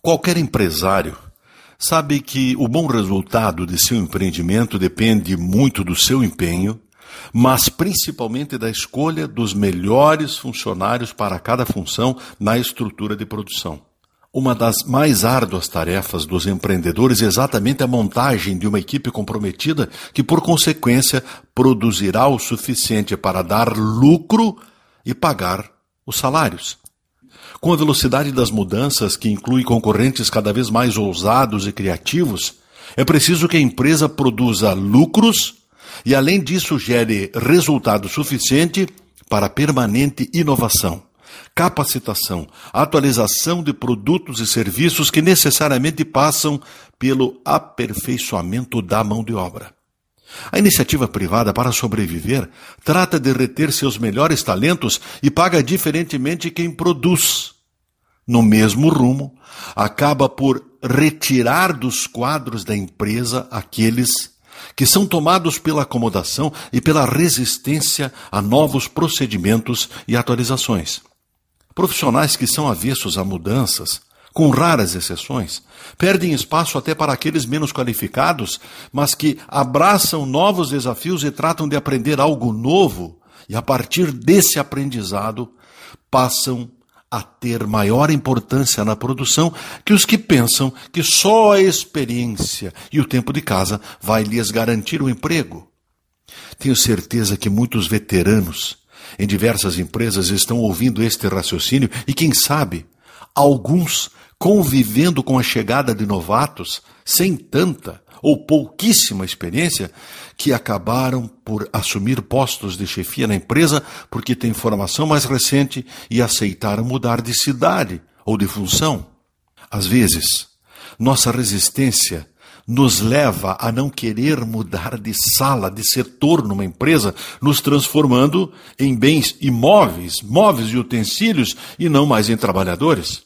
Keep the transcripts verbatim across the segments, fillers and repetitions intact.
Qualquer empresário sabe que o bom resultado de seu empreendimento depende muito do seu empenho, mas principalmente da escolha dos melhores funcionários para cada função na estrutura de produção. Uma das mais árduas tarefas dos empreendedores é exatamente a montagem de uma equipe comprometida que, por consequência, produzirá o suficiente para dar lucro e pagar os salários. Com a velocidade das mudanças, que inclui concorrentes cada vez mais ousados e criativos, é preciso que a empresa produza lucros e, além disso, gere resultado suficiente para permanente inovação, capacitação, atualização de produtos e serviços que necessariamente passam pelo aperfeiçoamento da mão de obra. A iniciativa privada, para sobreviver, trata de reter seus melhores talentos e paga diferentemente quem produz. No mesmo rumo, acaba por retirar dos quadros da empresa aqueles que são tomados pela acomodação e pela resistência a novos procedimentos e atualizações. Profissionais que são avessos a mudanças, com raras exceções, perdem espaço até para aqueles menos qualificados, mas que abraçam novos desafios e tratam de aprender algo novo, e a partir desse aprendizado passam a ter maior importância na produção que os que pensam que só a experiência e o tempo de casa vai lhes garantir o emprego. Tenho certeza que muitos veteranos em diversas empresas estão ouvindo este raciocínio e, quem sabe, alguns convivendo com a chegada de novatos sem tanta ou pouquíssima experiência que acabaram por assumir postos de chefia na empresa porque têm formação mais recente e aceitaram mudar de cidade ou de função. Às vezes, nossa resistência nos leva a não querer mudar de sala, de setor numa empresa, nos transformando em bens imóveis, móveis e utensílios e não mais em trabalhadores.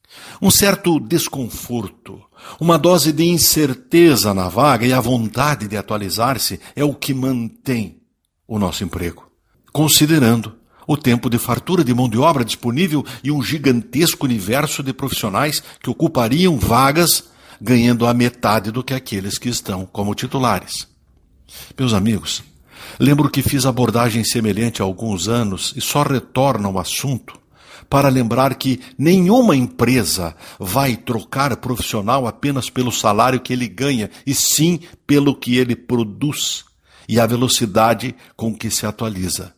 Um certo desconforto, uma dose de incerteza na vaga e a vontade de atualizar-se é o que mantém o nosso emprego, considerando o tempo de fartura de mão de obra disponível e um gigantesco universo de profissionais que ocupariam vagas ganhando a metade do que aqueles que estão como titulares. Meus amigos, lembro que fiz abordagem semelhante há alguns anos e só retorno ao assunto para lembrar que nenhuma empresa vai trocar profissional apenas pelo salário que ele ganha, e sim pelo que ele produz e a velocidade com que se atualiza.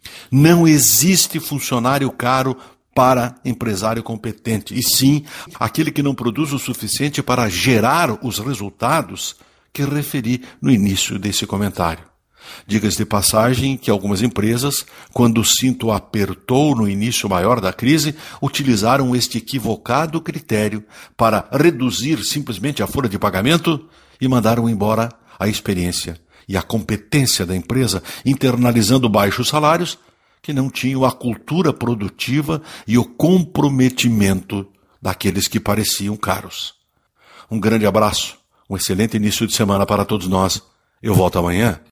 Não existe funcionário caro para empresário competente, e sim aquele que não produz o suficiente para gerar os resultados que referi no início desse comentário. Diga-se de passagem que algumas empresas, quando o cinto apertou no início maior da crise, utilizaram este equivocado critério para reduzir simplesmente a folha de pagamento e mandaram embora a experiência e a competência da empresa, internalizando baixos salários que não tinham a cultura produtiva e o comprometimento daqueles que pareciam caros. Um grande abraço, um excelente início de semana para todos nós. Eu volto amanhã.